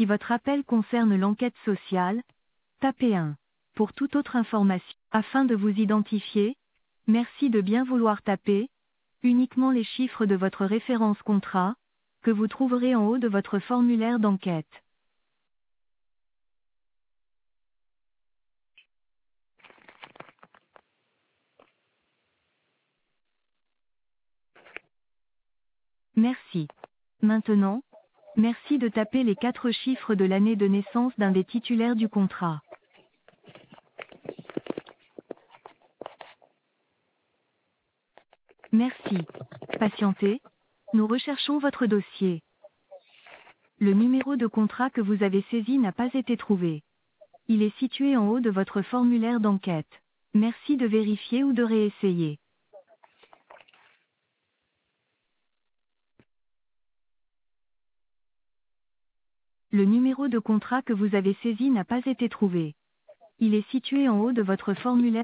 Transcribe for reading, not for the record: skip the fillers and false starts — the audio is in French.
Si votre appel concerne l'enquête sociale, tapez 1. Pour toute autre information, afin de vous identifier, merci de bien vouloir taper uniquement les chiffres de votre référence contrat, que vous trouverez en haut de votre formulaire d'enquête. Merci. Maintenant, merci de taper les 4 chiffres de l'année de naissance d'un des titulaires du contrat. Merci. Patientez. Nous recherchons votre dossier. Le numéro de contrat que vous avez saisi n'a pas été trouvé. Il est situé en haut de votre formulaire d'enquête. Merci de vérifier ou de réessayer. Le numéro de contrat que vous avez saisi n'a pas été trouvé. Il est situé en haut de votre formulaire.